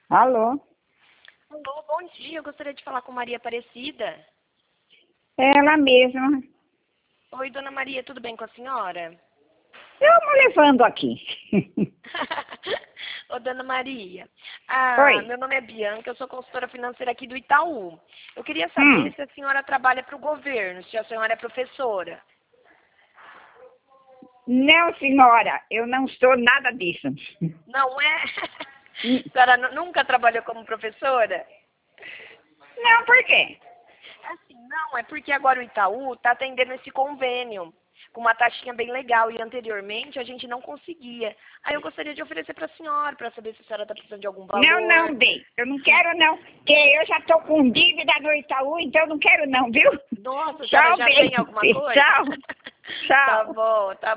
Alô? Alô, bom dia. Eu gostaria de falar com Maria Aparecida. Ela mesma. Oi, dona Maria, tudo bem com a senhora? Eu me levando aqui. Ô, dona Maria, Oi. meu nome é Bianca, eu sou consultora financeira aqui do Itaú. Eu queria saber se a senhora trabalha para o governo, se a senhora é professora. Não, senhora, eu não sou nada disso. Não é? A senhora nunca trabalhou como professora? Não, por quê? Assim, não, é porque agora o Itaú está atendendo esse convênio com uma taxinha bem legal e anteriormente a gente não conseguia. Aí eu gostaria de oferecer para a senhora, para saber se a senhora está precisando de algum valor. Não, bem. Eu não quero, não. Porque eu já tô com dívida no Itaú, então eu não quero, não, viu? Nossa, a Tchau, senhora já bem. tem alguma coisa? Tchau. Tchau. Tá bom, tá